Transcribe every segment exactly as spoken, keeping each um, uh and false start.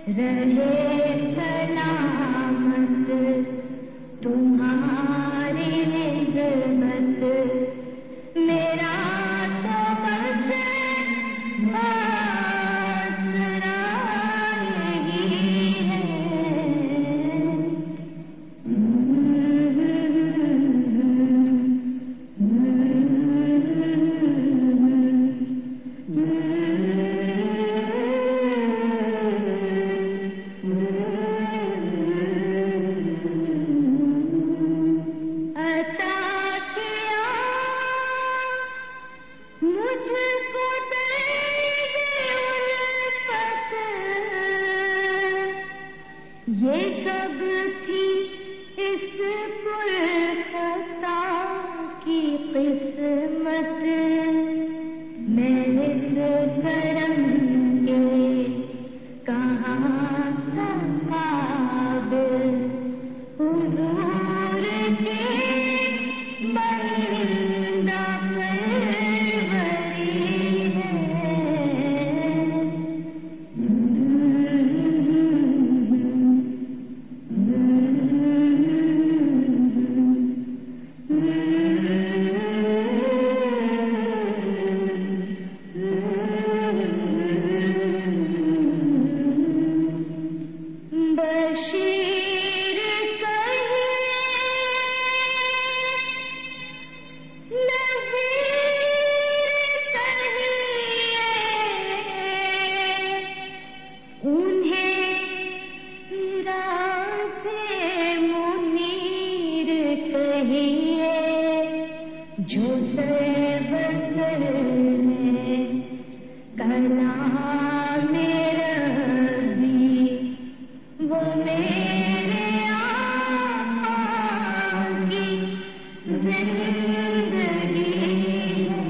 رہے سلامت تمہاری نعمت، میرا تو بس آسرا یہی ہے۔ یہ سب تھی اس پرخطا کی قسمت، میں اس کرم کے کہاں تھا قابل، حضور کے بندہ پروری ہے۔ جو سربسر ہے کلام ربی، وہ میرے آقا کی زندگی ہے۔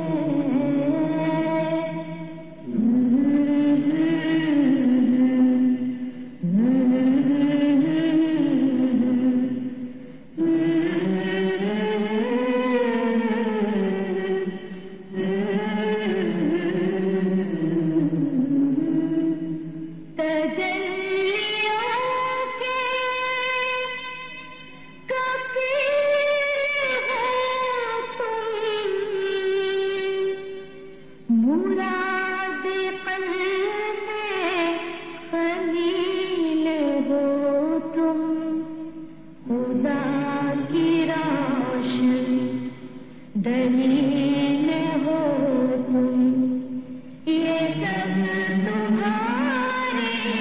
دلیل ہو تم، یہ سب تمہاری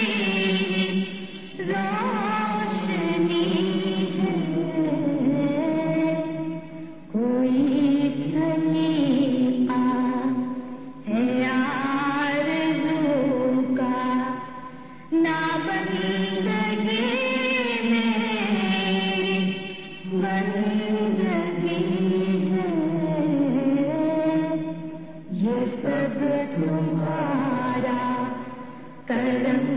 روشنی ہے۔ کوئی سلیقہ ہے آرزو کا، نہ بندگی میری بندگی ہے۔ یہ سب تمہارا کرم